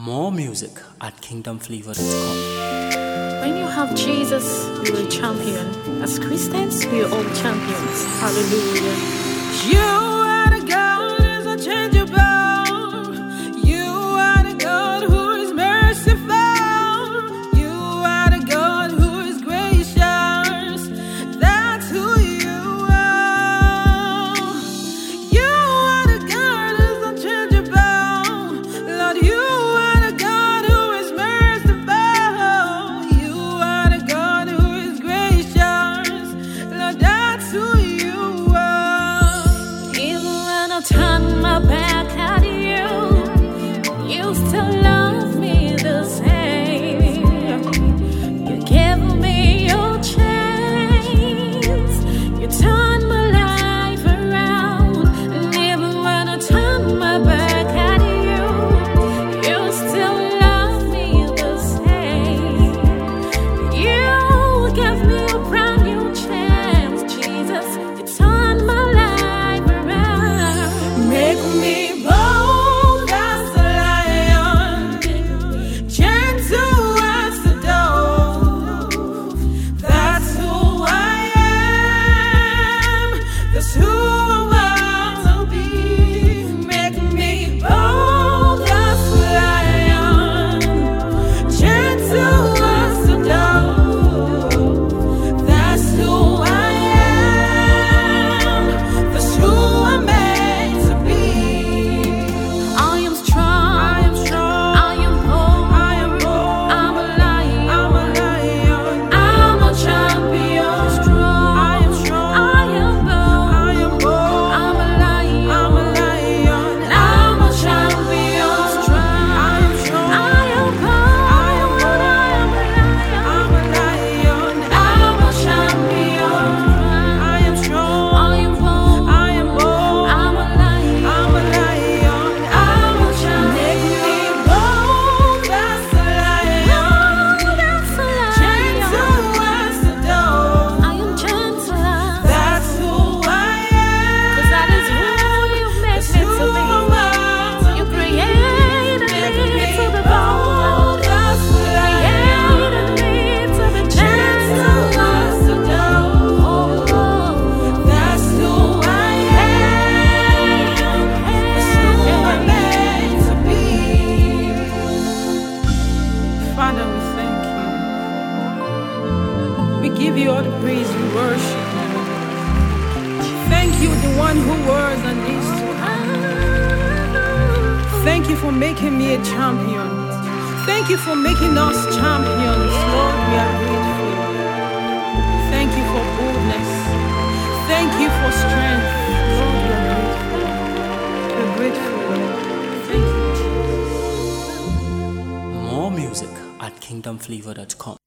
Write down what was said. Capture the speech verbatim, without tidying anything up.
More music at kingdom flavor dot com. When you have Jesus, you're a champion. As Christians, we're all champions. Hallelujah. You are the God who is unchangeable. You are the God who is merciful. You are the God who is gracious. That's who you are. You are the God who is unchangeable. Lord, you are the God who is merciful. You are the God who is gracious. Lord, that's who you are. Even when I turn my back at you, you still love me the same. You give me your chance. You turn my life around. And even when I turn my back at you, you still love me the same. You give me a brand new chance, Jesus. You turn my life around. Make me bold as a lion, gentle as a dove. That's who I am. That's who I want to be. Make me bold as a lion, gentle as a dove. That's who I am. That's who I'm meant to be. I am strong. I am strong. I am bold. I am bold. I'm a lion. I'm a lion. I'm a champion. Strong. I am strong. I am bold. I am bold. I'm a lion. I'm a lion. I'm a champion. Strong. I am strong. I am bold. I am bold. I'm a lion. I'm a lion. I'm a champion. I am strong. I am bold. I am bold. I'm a lion. I'm a lion. I'm a Make champion. me bold as a lion, That's a lion. gentle as a dove. I am gentle. That's who I am. 'Cause that is who you make That's me who to be. I want to You be. created Make me me to be bold bold. as a lion, Created me to be gentle gentle. as a dove. Oh, That's who I am. That's who I'm meant to be. Father, we thank you. We give you all the praise. We worship you. Thank you, the one who was and is to come. Thank you for making me a champion. Thank you for making us champions. Lord, we are grateful. Thank you for boldness. Thank you for strength. Lord, we are grateful. We're grateful. Thank you, Jesus. More music at kingdom flavor dot com.